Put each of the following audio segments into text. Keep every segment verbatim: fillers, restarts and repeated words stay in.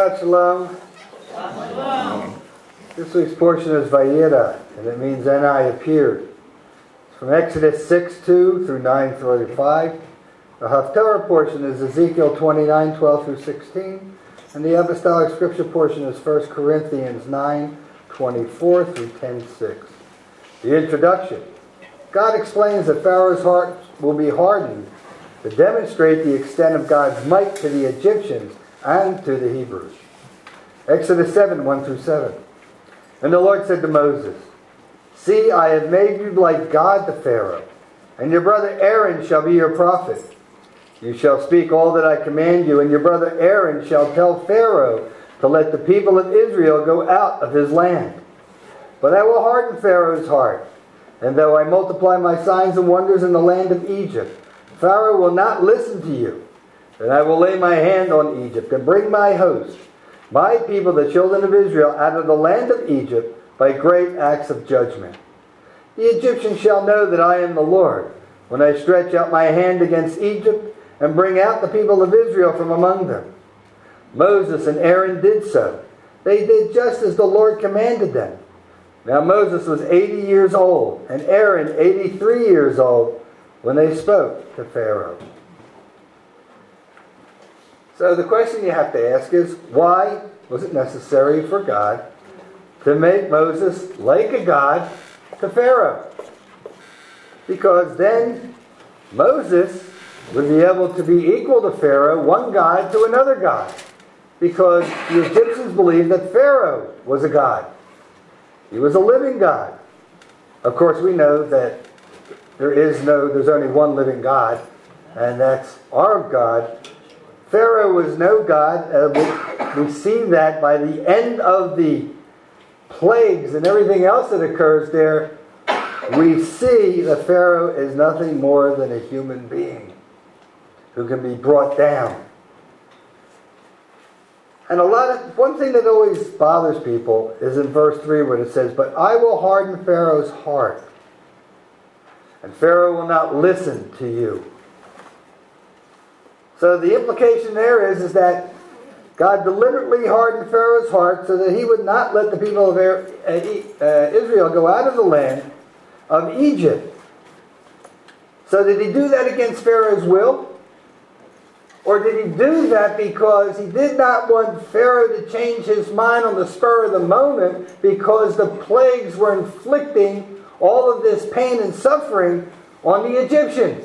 Shabbat Shalom. Shalom. This week's portion is Vayera, and it means "and I appeared." It's from Exodus six two through nine thirty-five. The Haftarah portion is Ezekiel twenty-nine twelve through sixteen, and the Apostolic Scripture portion is First Corinthians nine twenty-four through ten six. The introduction. God explains that Pharaoh's heart will be hardened to demonstrate the extent of God's might to the Egyptians and to the Hebrews. Exodus seven one through seven. And the Lord said to Moses, "See, I have made you like God to Pharaoh, and your brother Aaron shall be your prophet. You shall speak all that I command you, and your brother Aaron shall tell Pharaoh to let the people of Israel go out of his land. But I will harden Pharaoh's heart, and though I multiply my signs and wonders in the land of Egypt, Pharaoh will not listen to you. Then I will lay my hand on Egypt and bring my host, my people, the children of Israel, out of the land of Egypt by great acts of judgment. The Egyptians shall know that I am the Lord, when I stretch out my hand against Egypt and bring out the people of Israel from among them." Moses and Aaron did so. They did just as the Lord commanded them. Now Moses was eighty years old, and Aaron eighty-three years old, when they spoke to Pharaoh. So the question you have to ask is, why was it necessary for God to make Moses like a god to Pharaoh? Because then Moses would be able to be equal to Pharaoh, one god to another god. Because the Egyptians believed that Pharaoh was a god. He was a living god. Of course, we know that there is no, there's only one living God, and that's our God. Pharaoh was no god. Uh, we, we see that by the end of the plagues and everything else that occurs there. We see that Pharaoh is nothing more than a human being who can be brought down. And a lot of, one thing that always bothers people is in verse three when it says, "But I will harden Pharaoh's heart, and Pharaoh will not listen to you." So the implication there is, is that God deliberately hardened Pharaoh's heart so that he would not let the people of Israel go out of the land of Egypt. So did he do that against Pharaoh's will? Or did he do that because he did not want Pharaoh to change his mind on the spur of the moment, because the plagues were inflicting all of this pain and suffering on the Egyptians?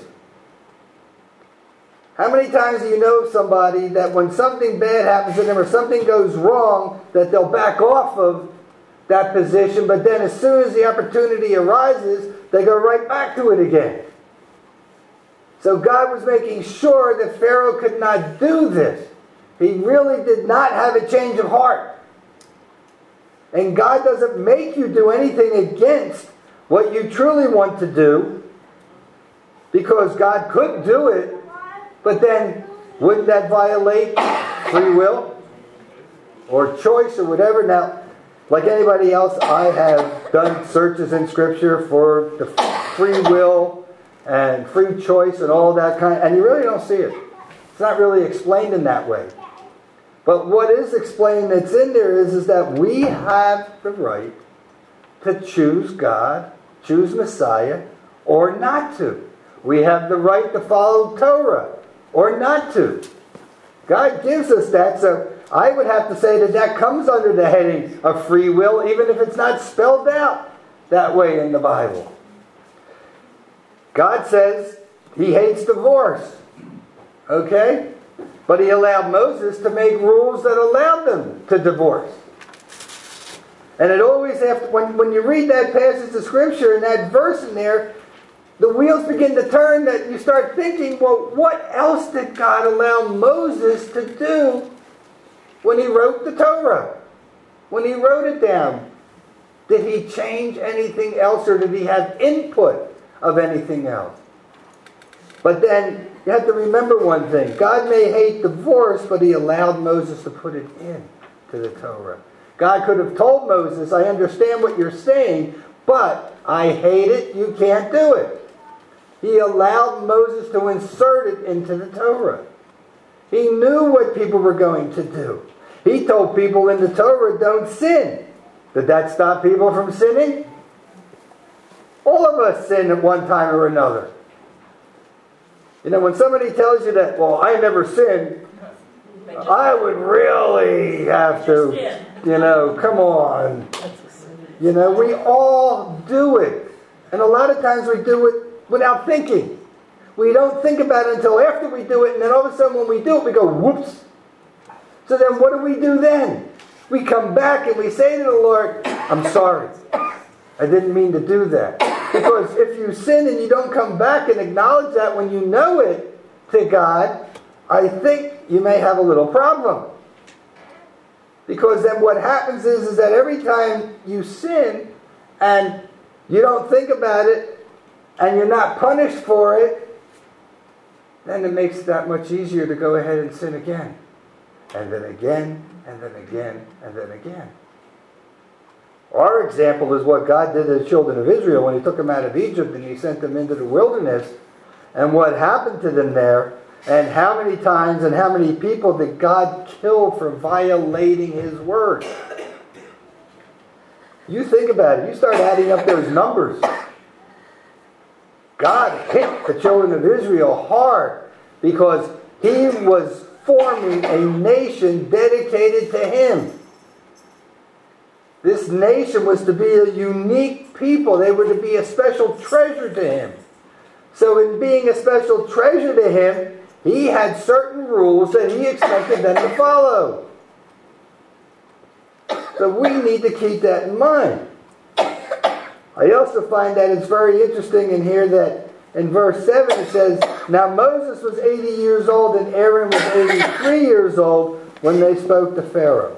How many times do you know somebody that when something bad happens to them or something goes wrong, that they'll back off of that position, but then as soon as the opportunity arises, they go right back to it again? So God was making sure that Pharaoh could not do this. He really did not have a change of heart. And God doesn't make you do anything against what you truly want to do, because God could do it, but then wouldn't that violate free will or choice or whatever? Now, like anybody else, I have done searches in Scripture for the free will and free choice and all that kind, and you really don't see it. It's not really explained in that way. But what is explained that's in there is, is that we have the right to choose God, choose Messiah, or not to. We have the right to follow Torah, or not to. God gives us that, so I would have to say that that comes under the heading of free will, even if it's not spelled out that way in the Bible. God says he hates divorce. Okay? But he allowed Moses to make rules that allowed them to divorce. And it always, after, when, when you read that passage of Scripture and that verse in there, the wheels begin to turn, that you start thinking, well, what else did God allow Moses to do when he wrote the Torah? When he wrote it down? Did he change anything else, or did he have input of anything else? But then you have to remember one thing. God may hate divorce, but he allowed Moses to put it in to the Torah. God could have told Moses, "I understand what you're saying, but I hate it, you can't do it." He allowed Moses to insert it into the Torah. He knew what people were going to do. He told people in the Torah, don't sin. Did that stop people from sinning? All of us sin at one time or another. You know, when somebody tells you that, well, I never sinned, I would really have to, you know, come on. You know, we all do it. And a lot of times we do it without thinking. We don't think about it until after we do it, and then all of a sudden when we do it, we go, whoops. So then what do we do then? We come back and we say to the Lord, I'm sorry. I didn't mean to do that. Because if you sin and you don't come back and acknowledge that when you know it to God, I think you may have a little problem. Because then what happens is, is that every time you sin and you don't think about it and you're not punished for it, then it makes it that much easier to go ahead and sin again. And then again, and then again, and then again. Our example is what God did to the children of Israel when He took them out of Egypt and He sent them into the wilderness. And what happened to them there, and how many times and how many people did God kill for violating His word? You think about it. You start adding up those numbers. God hit the children of Israel hard because He was forming a nation dedicated to Him. This nation was to be a unique people. They were to be a special treasure to Him. So in being a special treasure to Him, He had certain rules that He expected them to follow. So we need to keep that in mind. I also find that it's very interesting in here that in verse seven it says, now Moses was eighty years old and Aaron was eighty-three years old when they spoke to Pharaoh.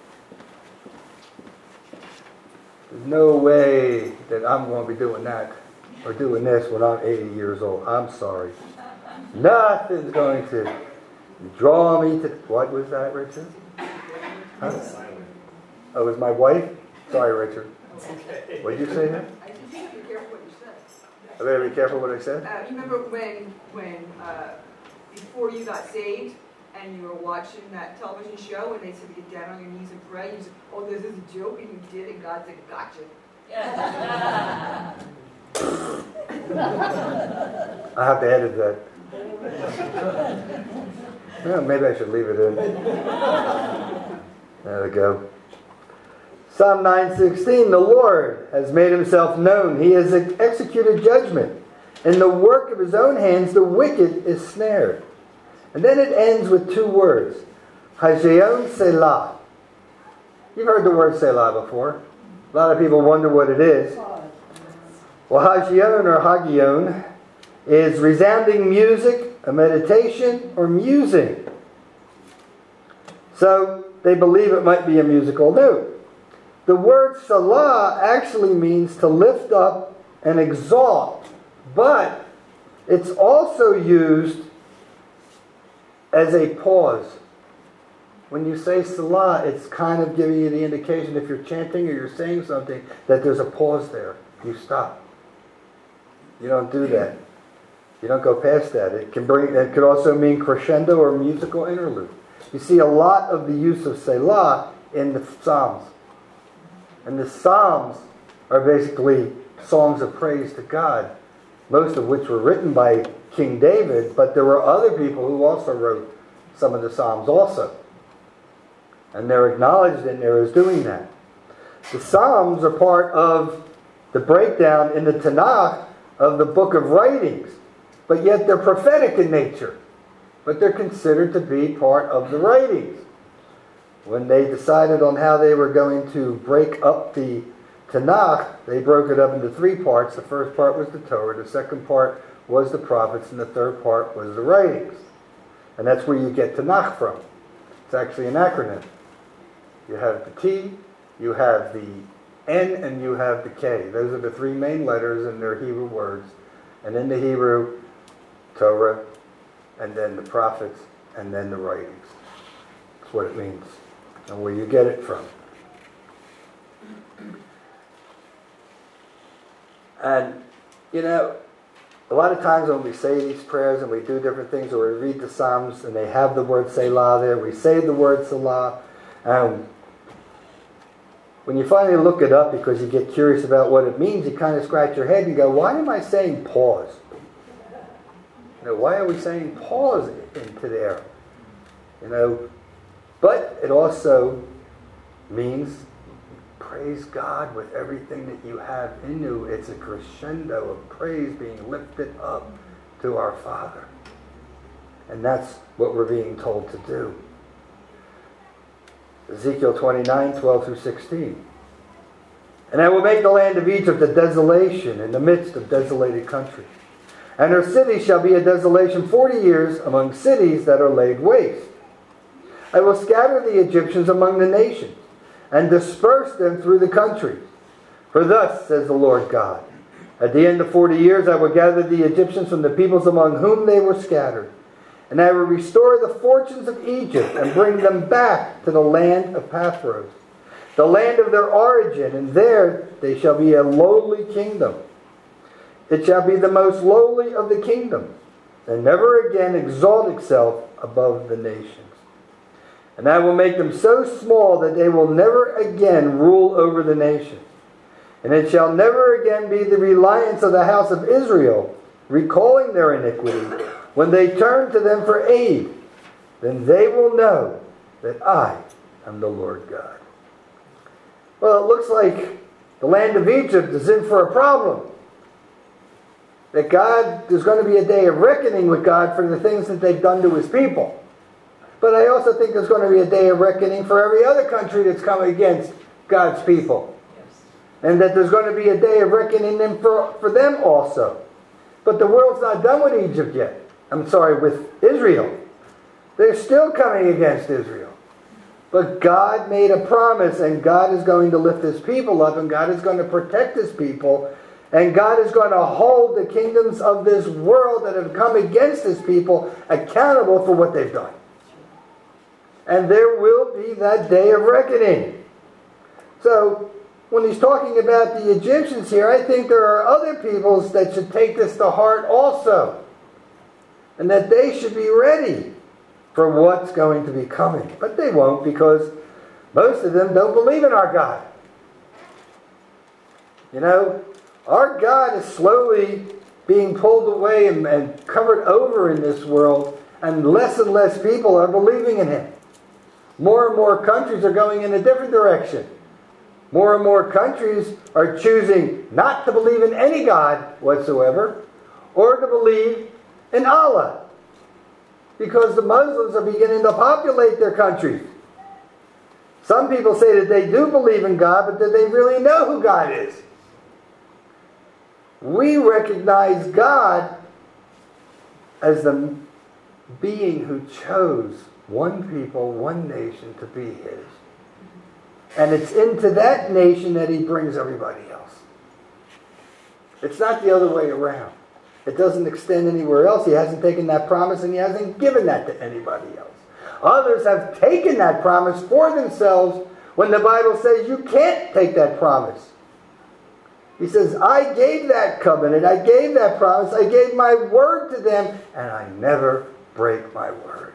There's no way that I'm going to be doing that or doing this when I'm eighty years old. I'm sorry. Nothing's going to draw me to... What was that, Richard? Huh? Oh, it was my wife? Sorry, Richard. What did you say there? I think you have to be careful what you say. I better be careful what I said? Uh, you remember when, when uh, before you got saved, and you were watching that television show, and they said to get down on your knees and pray, you said, oh, this is a joke, and you did, and God said, gotcha. I have to edit that. Well, maybe I should leave it in. There we go. Psalm nine sixteen, the Lord has made Himself known. He has executed judgment. In the work of His own hands, the wicked is snared. And then it ends with two words. Hagion Selah. You've heard the word Selah before. A lot of people wonder what it is. Well, Hagion or Hagion is resounding music, a meditation, or musing. So they believe it might be a musical note. The word Salah actually means to lift up and exalt, but it's also used as a pause. When you say Salah, it's kind of giving you the indication if you're chanting or you're saying something that there's a pause there. You stop. You don't do that. You don't go past that. It can bring. It could also mean crescendo or musical interlude. You see a lot of the use of Selah in the Psalms. And the Psalms are basically songs of praise to God, most of which were written by King David, but there were other people who also wrote some of the Psalms also. And they're acknowledged in there as doing that. The Psalms are part of the breakdown in the Tanakh of the book of writings, but yet they're prophetic in nature, but they're considered to be part of the writings. When they decided on how they were going to break up the Tanakh, they broke it up into three parts. The first part was the Torah, the second part was the prophets, and the third part was the writings. And that's where you get Tanakh from. It's actually an acronym. You have the T, you have the N, and you have the K. Those are the three main letters in their Hebrew words. And in the Hebrew, Torah, and then the prophets, and then the writings. That's what it means, and where you get it from. And, you know, a lot of times when we say these prayers and we do different things, or we read the Psalms and they have the word Selah there, we say the word Selah, Um, when you finally look it up because you get curious about what it means, you kind of scratch your head and go, why am I saying pause? You know, why are we saying pause into there? You know, but it also means praise God with everything that you have in you. It's a crescendo of praise being lifted up to our Father. And that's what we're being told to do. Ezekiel twenty-nine, twelve through sixteen. And I will make the land of Egypt a desolation in the midst of desolated country. And her cities shall be a desolation forty years among cities that are laid waste. I will scatter the Egyptians among the nations, and disperse them through the countries. For thus says the Lord God, at the end of forty years I will gather the Egyptians from the peoples among whom they were scattered, and I will restore the fortunes of Egypt, and bring them back to the land of Pathros, the land of their origin, and there they shall be a lowly kingdom. It shall be the most lowly of the kingdoms, and never again exalt itself above the nations. And I will make them so small that they will never again rule over the nations. And it shall never again be the reliance of the house of Israel, recalling their iniquity, when they turn to them for aid. Then they will know that I am the Lord God. Well, it looks like the land of Egypt is in for a problem. That God, there's going to be a day of reckoning with God for the things that they've done to His people. But I also think there's going to be a day of reckoning for every other country that's come against God's people. Yes. And that there's going to be a day of reckoning them for, for them also. But the world's not done with Egypt yet. I'm sorry, with Israel. They're still coming against Israel. But God made a promise, and God is going to lift His people up, and God is going to protect His people, and God is going to hold the kingdoms of this world that have come against His people accountable for what they've done. And there will be that day of reckoning. So, when he's talking about the Egyptians here, I think there are other peoples that should take this to heart also. And that they should be ready for what's going to be coming. But they won't, because most of them don't believe in our God. You know, our God is slowly being pulled away and, and covered over in this world, and less and less people are believing in Him. More and more countries are going in a different direction. More and more countries are choosing not to believe in any God whatsoever, or to believe in Allah. Because the Muslims are beginning to populate their countries. Some people say that they do believe in God, but that they really know who God is. We recognize God as the being who chose one people, one nation to be His. And it's into that nation that He brings everybody else. It's not the other way around. It doesn't extend anywhere else. He hasn't taken that promise, and He hasn't given that to anybody else. Others have taken that promise for themselves when the Bible says you can't take that promise. He says, I gave that covenant, I gave that promise, I gave my word to them, and I never break my word.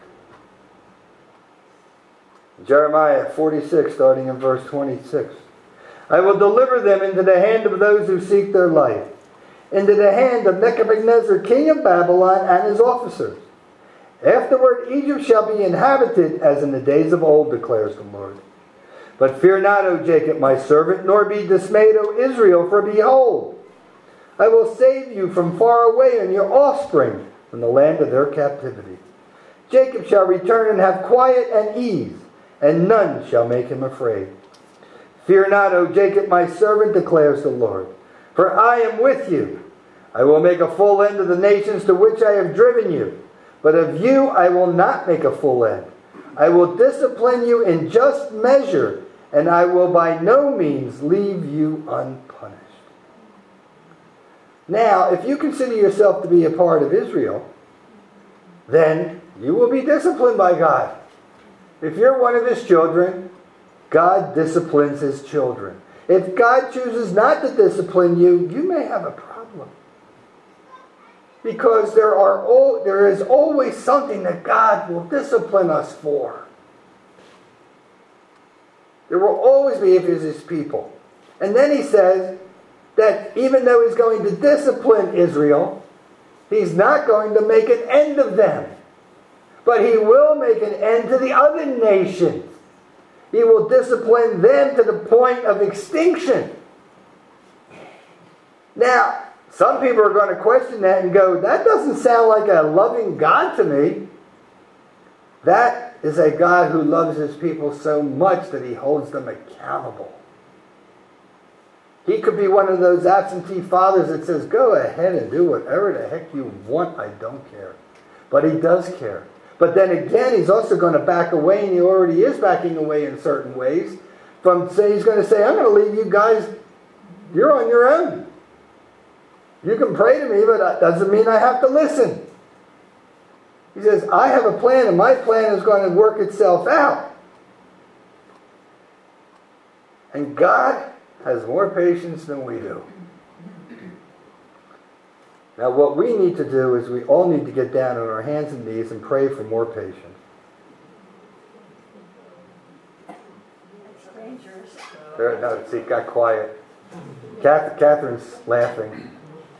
Jeremiah forty-six, starting in verse twenty-six. I will deliver them into the hand of those who seek their life, into the hand of Nebuchadnezzar, king of Babylon, and his officers. Afterward, Egypt shall be inhabited as in the days of old, declares the Lord. But fear not, O Jacob, my servant, nor be dismayed, O Israel, for behold, I will save you from far away, and your offspring from the land of their captivity. Jacob shall return and have quiet and ease, and none shall make him afraid. Fear not, O Jacob, my servant, declares the Lord, for I am with you. I will make a full end of the nations to which I have driven you, but of you I will not make a full end. I will discipline you in just measure, and I will by no means leave you unpunished. Now, if you consider yourself to be a part of Israel, then you will be disciplined by God. If you're one of His children, God disciplines His children. If God chooses not to discipline you, you may have a problem. Because there are all, there is always something that God will discipline us for. There will always be if it's his people. And then he says that even though he's going to discipline Israel, he's not going to make an end of them. But he will make an end to the other nations. He will discipline them to the point of extinction. Now, some people are going to question that and go, that doesn't sound like a loving God to me. That is a God who loves his people so much that he holds them accountable. He could be one of those absentee fathers that says, go ahead and do whatever the heck you want, I don't care. But he does care. But then again, he's also going to back away, and he already is backing away in certain ways, from say he's going to say, I'm going to leave you guys, you're on your own. You can pray to me, but that doesn't mean I have to listen. He says, I have a plan, and my plan is going to work itself out. And God has more patience than we do. Now what we need to do is we all need to get down on our hands and knees and pray for more patience. There, no, see, it got quiet. Kath, Catherine's laughing.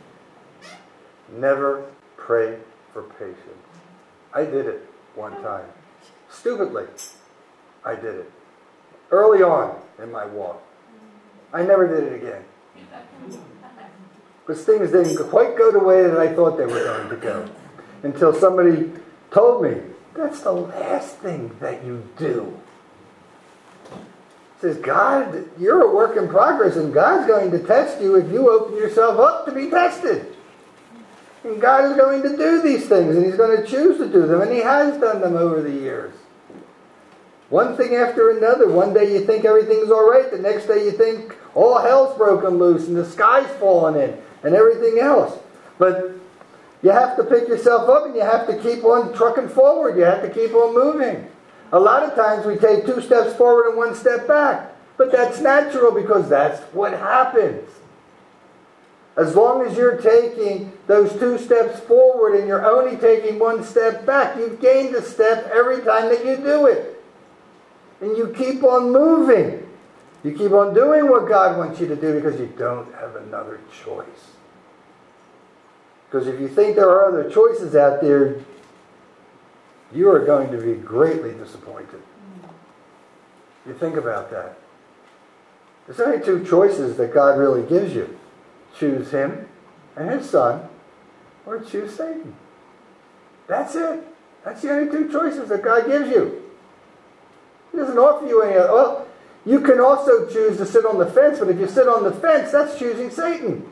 Never pray for patience. I did it one time. Stupidly. I did it. Early on in my walk. I never did it again. Because things didn't quite go the way that I thought they were going to go. Until somebody told me, that's the last thing that you do. It says, God, you're a work in progress, and God's going to test you if you open yourself up to be tested. And God is going to do these things, and he's going to choose to do them, and he has done them over the years. One thing after another. One day you think everything's all right. The next day you think all hell's broken loose and the sky's falling in and everything else. But you have to pick yourself up and you have to keep on trucking forward. You have to keep on moving. A lot of times we take two steps forward and one step back. But that's natural because that's what happens. As long as you're taking those two steps forward and you're only taking one step back, you've gained a step every time that you do it. And you keep on moving. You keep on doing what God wants you to do because you don't have another choice. Because if you think there are other choices out there, you are going to be greatly disappointed. You think about that. There's only two choices that God really gives you. Choose him and his son, or choose Satan. That's it. That's the only two choices that God gives you. He doesn't offer you any other. Well, you can also choose to sit on the fence, but if you sit on the fence, that's choosing Satan.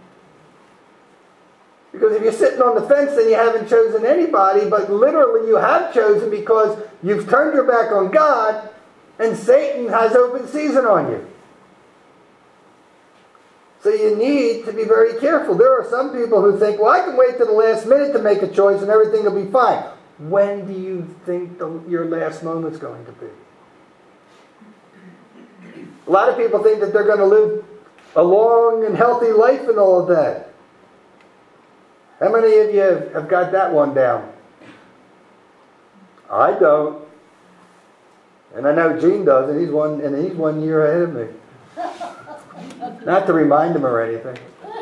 Because if you're sitting on the fence, then you haven't chosen anybody, but literally you have chosen because you've turned your back on God, and Satan has open season on you. So you need to be very careful. There are some people who think, well, I can wait till the last minute to make a choice and everything will be fine. When do you think the, your last moment's going to be? A lot of people think that they're going to live a long and healthy life and all of that. How many of you have, have got that one down? I don't. And I know Gene does, and he's one, and he's one year ahead of me. Not to remind him or anything.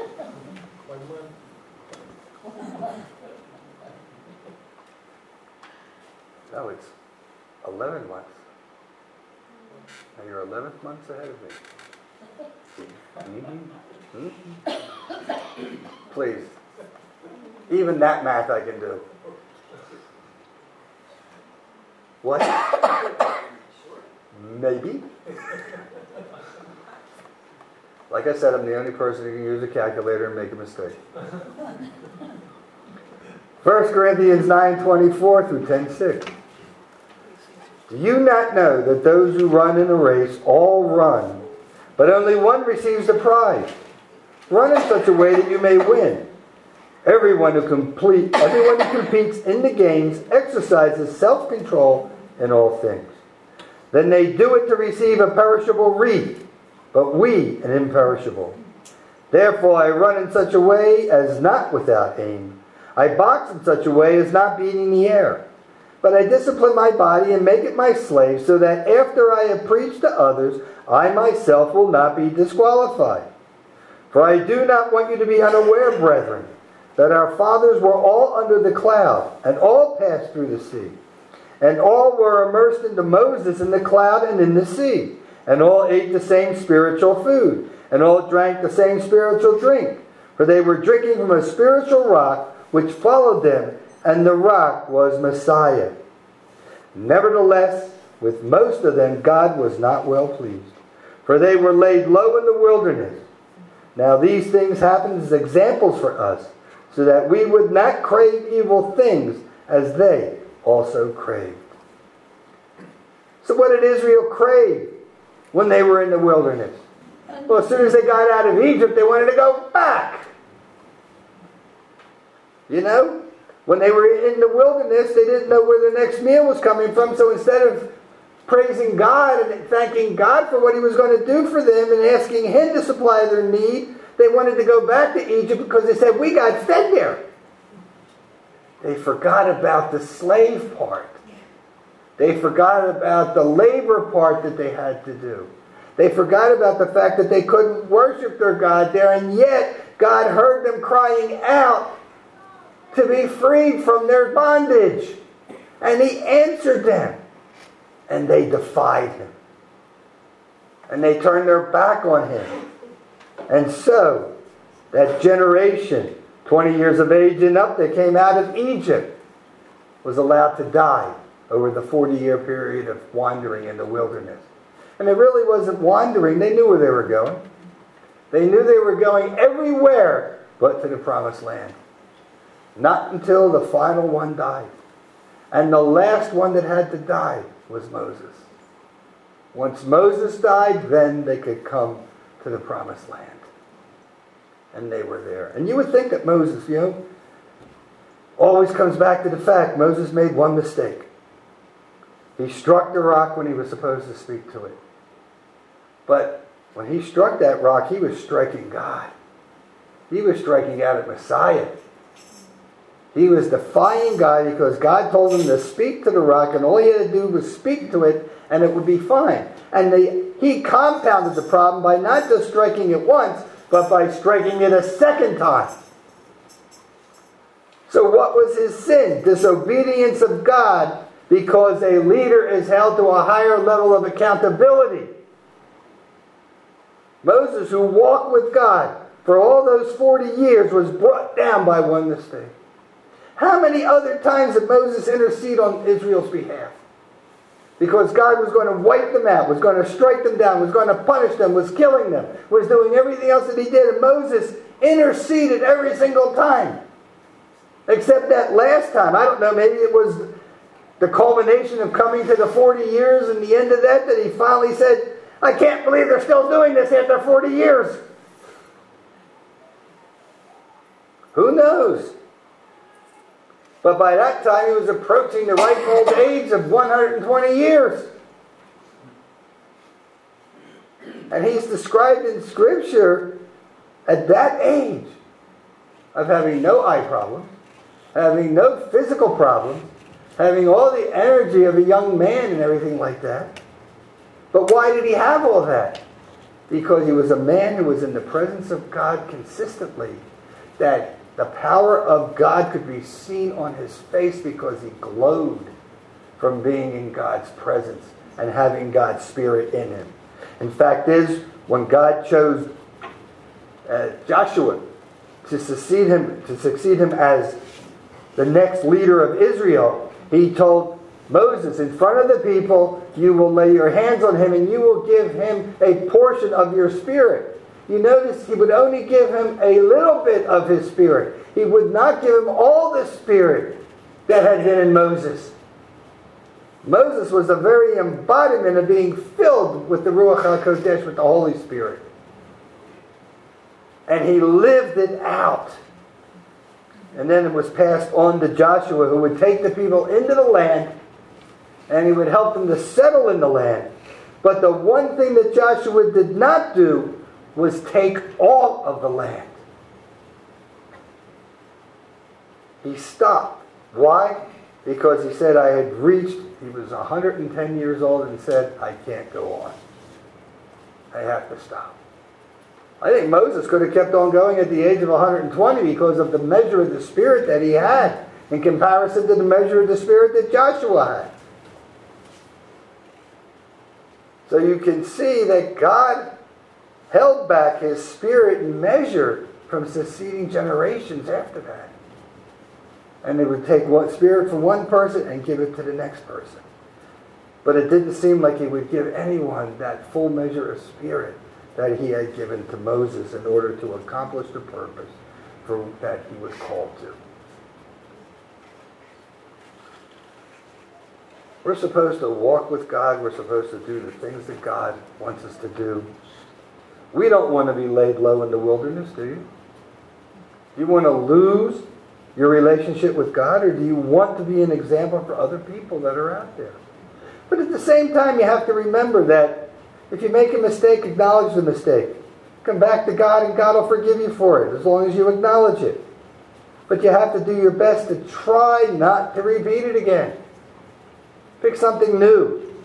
No, it's eleven months. Now you're eleven months ahead of me. Mm-hmm. Mm-hmm. Please. Even that math I can do. What? Maybe. Like I said, I'm the only person who can use a calculator and make a mistake. First Corinthians nine twenty-four through ten six. Do you not know that those who run in a race all run, but only one receives the prize? Run in such a way that you may win. Everyone who complete, everyone who competes in the games exercises self-control in all things. Then they do it to receive a perishable wreath, but we an imperishable. Therefore I run in such a way as not without aim. I box in such a way as not beating the air. But I discipline my body and make it my slave, so that after I have preached to others, I myself will not be disqualified. For I do not want you to be unaware, brethren, that our fathers were all under the cloud, and all passed through the sea. And all were immersed into Moses in the cloud and in the sea. And all ate the same spiritual food, and all drank the same spiritual drink. For they were drinking from a spiritual rock which followed them, and the rock was Messiah. Nevertheless, with most of them God was not well pleased, for they were laid low in the wilderness. Now these things happened as examples for us, so that we would not crave evil things as they also craved. So what did Israel crave when they were in the wilderness? Well, as soon as they got out of Egypt, they wanted to go back. You know? When they were in the wilderness, they didn't know where the next meal was coming from, so instead of praising God and thanking God for what He was going to do for them and asking Him to supply their need, they wanted to go back to Egypt because they said, we got fed there. They forgot about the slave part. They forgot about the labor part that they had to do. They forgot about the fact that they couldn't worship their God there, and yet God heard them crying out to be freed from their bondage. And He answered them. And they defied Him. And they turned their back on Him. And so, that generation, twenty years of age and up, that came out of Egypt, was allowed to die over the forty-year period of wandering in the wilderness. And it really wasn't wandering. They knew where they were going. They knew they were going everywhere but to the promised land. Not until the final one died. And the last one that had to die was Moses. Once Moses died, then they could come to the promised land. And they were there. And you would think that Moses, you know, always comes back to the fact Moses made one mistake. He struck the rock when he was supposed to speak to it. But when he struck that rock, he was striking God. He was striking out at Messiah. He was defying God because God told him to speak to the rock, and all he had to do was speak to it, and it would be fine. And they, he compounded the problem by not just striking it once, but by striking it a second time. So what was his sin? Disobedience of God, because a leader is held to a higher level of accountability. Moses, who walked with God for all those forty years, was brought down by one mistake. How many other times did Moses intercede on Israel's behalf? Because God was going to wipe them out, was going to strike them down, was going to punish them, was killing them, was doing everything else that he did. And Moses interceded every single time. Except that last time. I don't know, maybe it was the culmination of coming to the forty years and the end of that, that he finally said, I can't believe they're still doing this after forty years. Who knows? But by that time, he was approaching the ripe old age of one hundred twenty years. And he's described in Scripture at that age of having no eye problems, having no physical problems, having all the energy of a young man and everything like that. But why did he have all that? Because he was a man who was in the presence of God consistently, that the power of God could be seen on his face because he glowed from being in God's presence and having God's Spirit in him. In fact is, when God chose uh, Joshua to succeed him, to succeed him as the next leader of Israel, he told Moses, in front of the people, you will lay your hands on him and you will give him a portion of your Spirit. You notice he would only give him a little bit of his Spirit. He would not give him all the Spirit that had been in Moses. Moses was the very embodiment of being filled with the Ruach HaKodesh, with the Holy Spirit. And he lived it out. And then it was passed on to Joshua, who would take the people into the land, and he would help them to settle in the land. But the one thing that Joshua did not do was take all of the land. He stopped. Why? because he said I had reached, he was one hundred ten years old and said, I can't go on. I have to stop. I think Moses could have kept on going at the age of one hundred twenty because of the measure of the Spirit that he had in comparison to the measure of the Spirit that Joshua had. So you can see that God held back his Spirit in measure from succeeding generations after that. And they would take one Spirit from one person and give it to the next person. But it didn't seem like he would give anyone that full measure of Spirit that he had given to Moses in order to accomplish the purpose for that he was called to. We're supposed to walk with God. We're supposed to do the things that God wants us to do. We don't want to be laid low in the wilderness, do you? Do you want to lose your relationship with God, or do you want to be an example for other people that are out there? But at the same time, you have to remember that if you make a mistake, acknowledge the mistake. Come back to God and God will forgive you for it, as long as you acknowledge it. But you have to do your best to try not to repeat it again. Pick something new.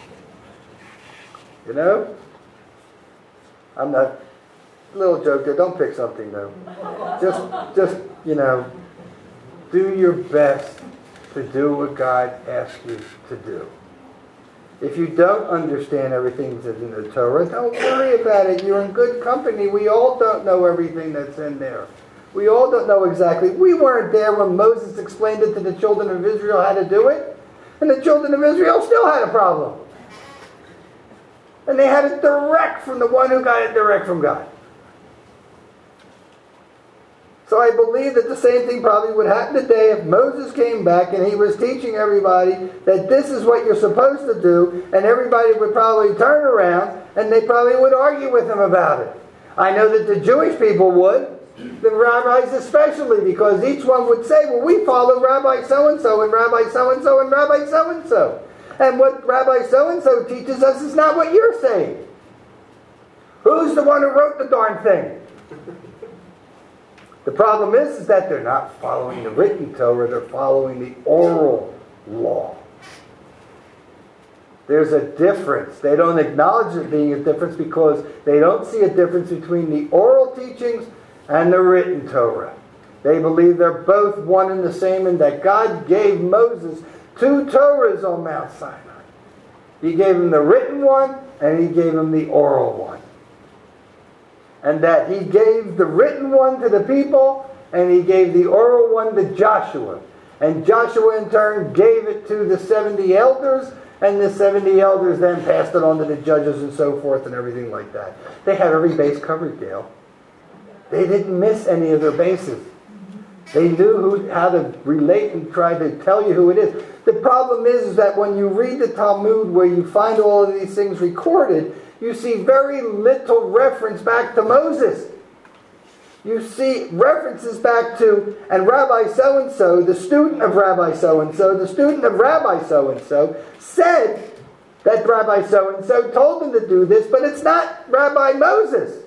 You know? I'm not, little joke there, don't pick something new. Just, just, you know, do your best to do what God asks you to do. If you don't understand everything that's in the Torah, don't worry about it. You're in good company. We all don't know everything that's in there. We all don't know exactly. We weren't there when Moses explained it to the children of Israel how to do it. And the children of Israel still had a problem. And they had it direct from the one who got it direct from God. So I believe that the same thing probably would happen today if Moses came back and he was teaching everybody that this is what you're supposed to do, and everybody would probably turn around and they probably would argue with him about it. I know that the Jewish people would, the rabbis especially, because each one would say, well, we follow Rabbi so-and-so and Rabbi so-and-so and Rabbi so-and-so. And what Rabbi so-and-so teaches us is not what you're saying. Who's the one who wrote the darn thing? The problem is, is that they're not following the written Torah, they're following the oral law. There's a difference. They don't acknowledge there being a difference because they don't see a difference between the oral teachings and the written Torah. They believe they're both one and the same, and that God gave Moses two Torahs on Mount Sinai. He gave him the written one and he gave him the oral one. And that he gave the written one to the people and he gave the oral one to Joshua. And Joshua in turn gave it to the seventy elders, and the seventy elders then passed it on to the judges and so forth and everything like that. They had every base covered, Gail. They didn't miss any of their bases. They knew who, how to relate and try to tell you who it is. The problem is, is that when you read the Talmud where you find all of these things recorded, you see very little reference back to Moses. You see references back to, and Rabbi so-and-so, the student of Rabbi so-and-so, the student of Rabbi so-and-so, said that Rabbi so-and-so told them to do this, but it's not Rabbi Moses.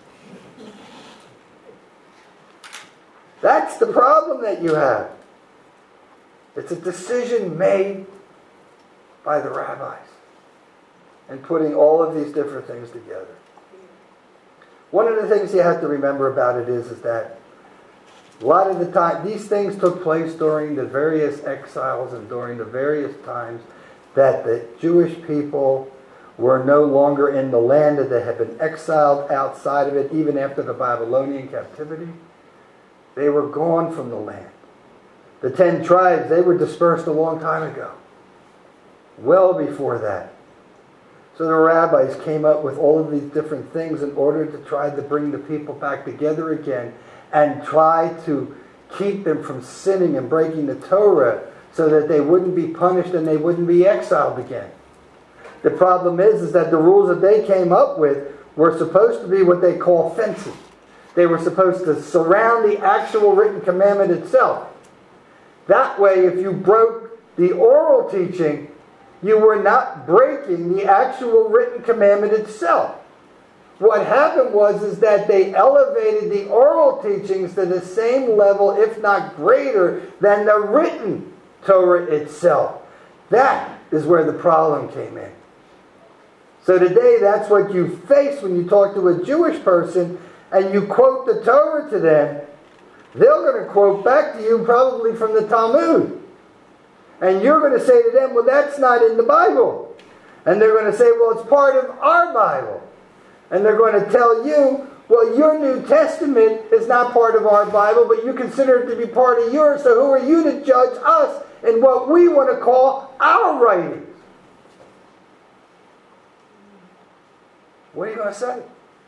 That's the problem that you have. It's a decision made by the rabbis and putting all of these different things together. One of the things you have to remember about it is, is that a lot of the time, these things took place during the various exiles and during the various times that the Jewish people were no longer in the land, that they had been exiled outside of it, even after the Babylonian captivity. They were gone from the land. The ten tribes, they were dispersed a long time ago. Well before that. So the rabbis came up with all of these different things in order to try to bring the people back together again and try to keep them from sinning and breaking the Torah so that they wouldn't be punished and they wouldn't be exiled again. The problem is, is that the rules that they came up with were supposed to be what they call fences. They were supposed to surround the actual written commandment itself. That way, if you broke the oral teaching, you were not breaking the actual written commandment itself. What happened was is that they elevated the oral teachings to the same level, if not greater, than the written Torah itself. That is where the problem came in. So today, that's what you face when you talk to a Jewish person and you quote the Torah to them. They're going to quote back to you probably from the Talmud. And you're going to say to them, well, that's not in the Bible. And they're going to say, well, it's part of our Bible. And they're going to tell you, well, your New Testament is not part of our Bible, but you consider it to be part of yours, so who are you to judge us in what we want to call our writings? What are you going to say?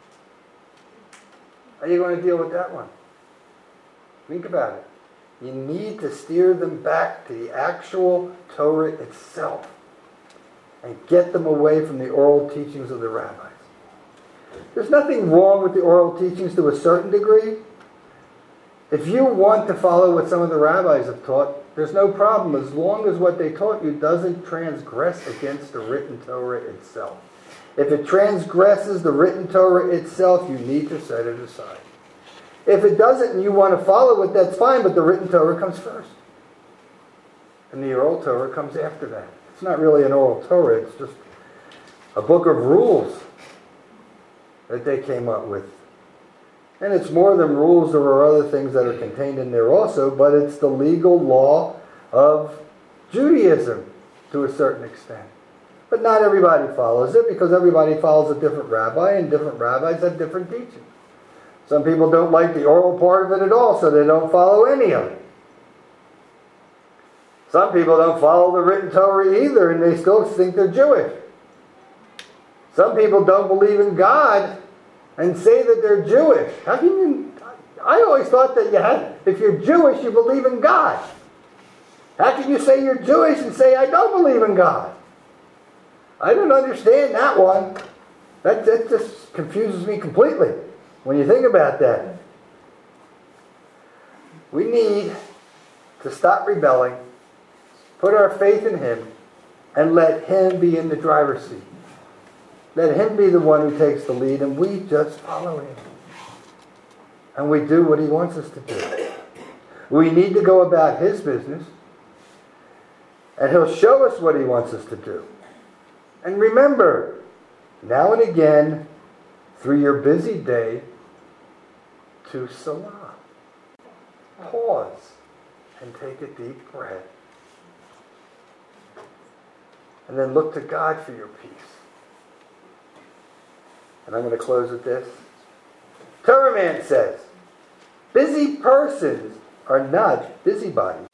How are you going to deal with that one? Think about it. You need to steer them back to the actual Torah itself and get them away from the oral teachings of the rabbis. There's nothing wrong with the oral teachings to a certain degree. If you want to follow what some of the rabbis have taught, there's no problem as long as what they taught you doesn't transgress against the written Torah itself. If it transgresses the written Torah itself, you need to set it aside. If it doesn't and you want to follow it, that's fine, but the written Torah comes first. And the oral Torah comes after that. It's not really an oral Torah, it's just a book of rules that they came up with. And it's more than rules, there are other things that are contained in there also, but it's the legal law of Judaism to a certain extent. But not everybody follows it because everybody follows a different rabbi and different rabbis have different teachings. Some people don't like the oral part of it at all, so they don't follow any of it. Some people don't follow the written Torah either, and they still think they're Jewish. Some people don't believe in God and say that they're Jewish. How can you? I always thought that you had, if you're Jewish, you believe in God. How can you say you're Jewish and say I don't believe in God? I don't understand that one. That, that just confuses me completely when you think about that. We need to stop rebelling, put our faith in Him, and let Him be in the driver's seat. Let Him be the one who takes the lead, and we just follow Him. And we do what He wants us to do. We need to go about His business, and He'll show us what He wants us to do. And remember, now and again, through your busy day, to Salah. Pause and take a deep breath. And then look to God for your peace. And I'm going to close with this. Torah Man says, busy persons are not busybodies.